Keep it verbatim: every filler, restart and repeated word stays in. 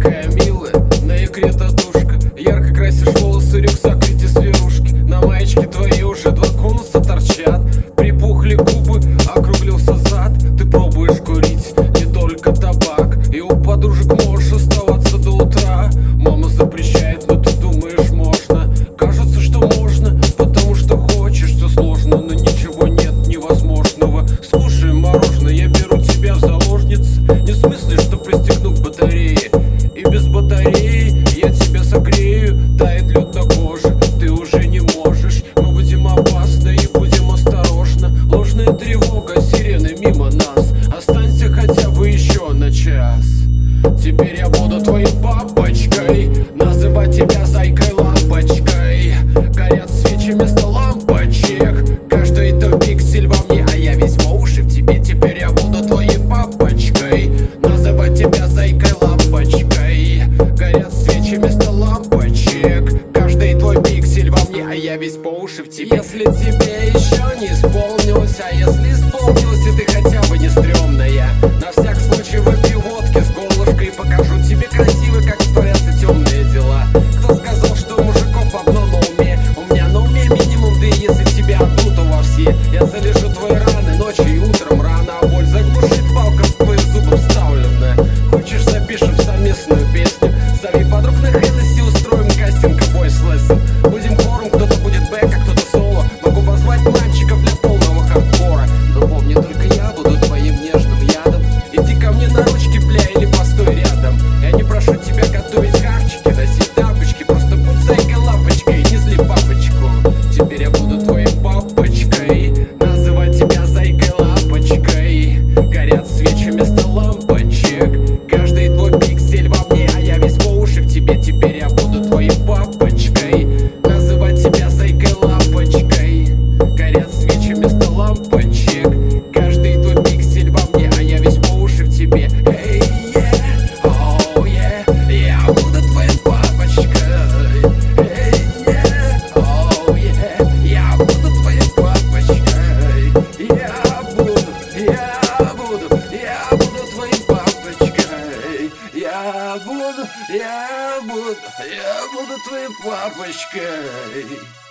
такая милая, на икре татушка. Ярко красишь волосы, рюкзак эти зверушки. На маечке твоей уже два конуса торчат. Припухли губы, округлился зад. Ты пробуешь курить не только табак, и у подружек можешь оставаться до утра. Мама запрещает, но ты думаешь можно. Кажется, что можно, потому что хочешь. Все сложно, но ничего нет невозможного. Скушай мороженое, я беру тебя в заложницы. Не в смысле, что пристегну к батарее, и без батареи я тебя согрею. Тает лед на коже, ты уже не можешь. Мы будем опасны и будем осторожно. Ложная тревога, сирены мимо нас. Останься хотя бы еще на час. Теперь я буду твоей папочкой, называть тебя зайкой-лампочкой. Горят свечи вместо лампочек. Каждый то пиксель во мне, а я весь по уши в тебе. Теперь я буду твоей папочкой, называть тебя зайкой-лампочкой. Горят свечи вместо лампочек. Каждый твой пиксель во мне, а я весь по уши в тебе. Если тебе еще не исполнилось, а если исполнилось, и ты хотя бы не стрёмная, на всякий случай выпей водки с горлышкой. Покажу тебе красиво, как творятся темные дела. Кто сказал, что у мужиков одно на уме? У меня на уме минимум две, если тебя одну, то во все. Я залежу твои раны ночью и утром рано, а боль заглушит палка в твои зубы вставленная. Хочешь, запишем совместную песню? Зови подруг на Хеннесси, устроим кастинг и бой с лесом. Будем хором, кто-то будет бэк, а кто-то соло. Могу позвать мальчиков для полного хардкора. Но помни, только я буду твоим нежным ядом. Иди ко мне на ручки, бля, или постой рядом. Я не прошу тебя готовить хавчики, носить тапочки. Просто будь зайкой-лапочкой, не зли папочку. Теперь я буду твоей папочкой, называть тебя зайкой-лапочкой. Горят свечи вместо лампочек. Каждый твой пиксель во мне, а я весь по уши в тебе. Теперь я буду твоей папочкой, называть тебя зайкой-лапочкой. Горят свечи вместо лампочек. Каждый твой пиксель во мне, а я весь по уши в тебе. Hey, yeah, oh yeah, я буду твоей папочкой. Hey, yeah, oh yeah, я буду твоей папочкой. Я буду, я буду, я буду твоей папочкой. Я буду, я буду, я буду твоей папочкой.